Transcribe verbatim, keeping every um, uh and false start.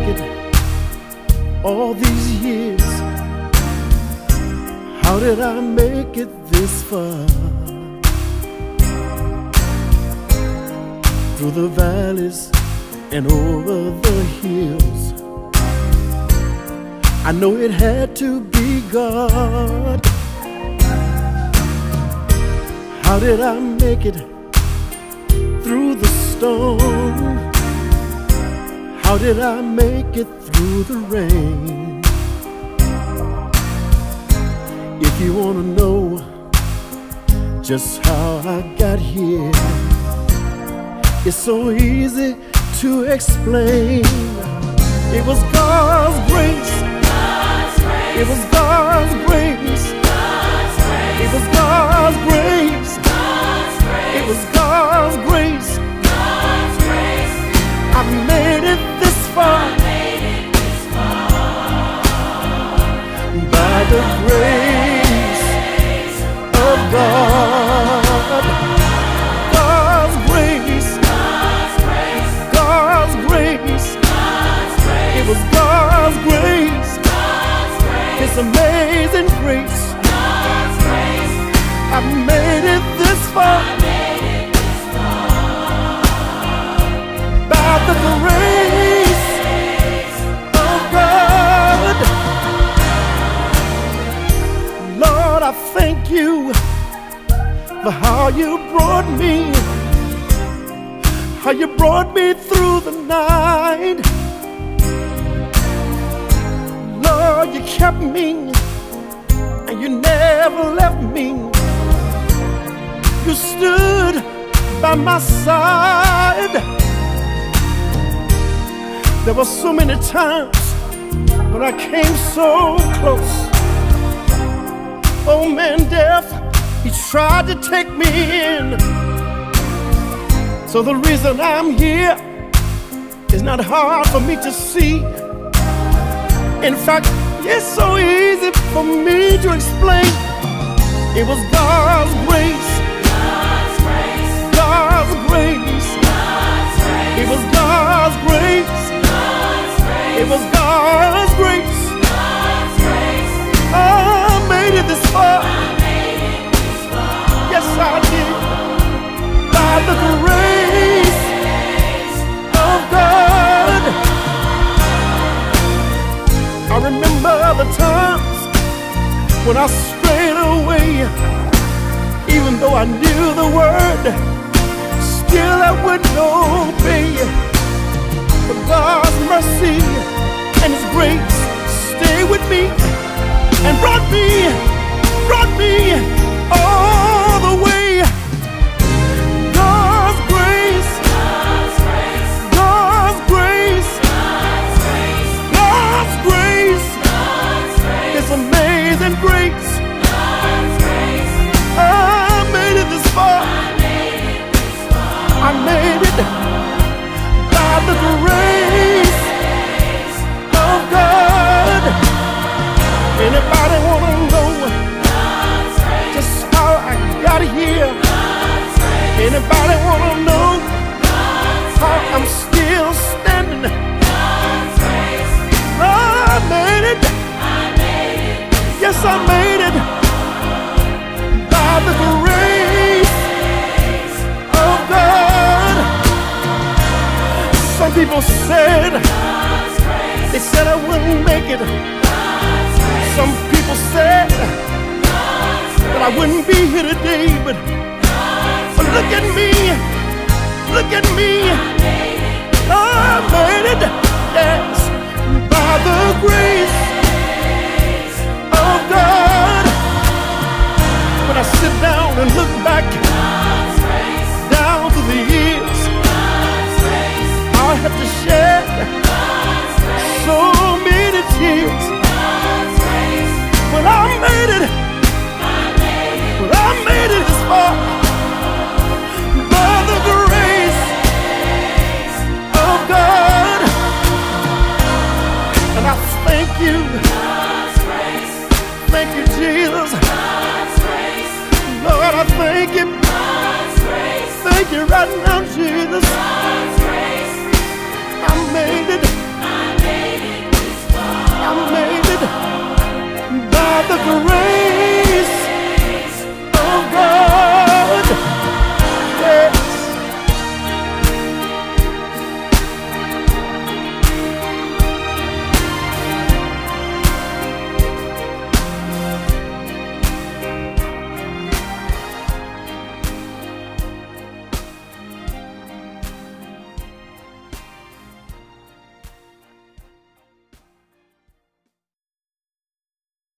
it all these years? How did I make it this far? Through the valleys and over the hills, I know it had to be God. How did I make it through the storm? How did I make it through the rain? If you want to know just how I got here, it's so easy to explain. It was God's grace. God's grace. It was God's grace. God's grace. It was God's grace. God's grace. It was God's grace. God's grace. I made it this far. I made it this far. By the grace of God. God's grace. God's grace. God's grace. God's grace. It was God's grace. God's grace. His amazing grace. God's grace. I made it this far. I made it this far. By the grace of God. Lord, I thank you for how you brought me, how you brought me through the night. Lord, you kept me and you never left me. You stood by my side. There were so many times when I came so close. Oh man, death, he tried to take me in. So the reason I'm here is not hard for me to see. In fact, it's so easy for me to explain. It was God's grace. God's grace. God's grace. God's grace. It was God's grace. God's grace. It was God's grace. God's grace. I made it this far. I made it this far. Yes, I did. By the grace of God. I remember the times when I strayed away. Even though I knew the word, still I wouldn't obey. But God's mercy and His grace stayed with me and brought me, brought me all the way. God's grace, God's grace. God's grace, God's grace. God's grace, God's grace. His amazing grace. God's grace. I made it this far. I made it this far. I made it by the grace of God. Anybody wanna know God's grace. just how I got here? God's grace. Anybody wanna know God's how grace. I'm still standing? God's grace. I made it. I made it this Yes, I made it by the grace of God. Some people said, God's grace. they said I wouldn't make it. God's grace. Some people said God's that I wouldn't be here today, but, but look at me, look at me. I made it, yes, by the grace of God. When I sit down and look back God's grace. down through the years, God's grace. I'll have to shed God's grace. so many tears. God's grace. But I made it, I made it. but I made it this far by the grace of God. And I thank you, God's grace. thank you, Jesus. God's grace. Lord, I thank you, God's grace. thank you right now, Jesus. God's grace. I made it, I made made it by the grace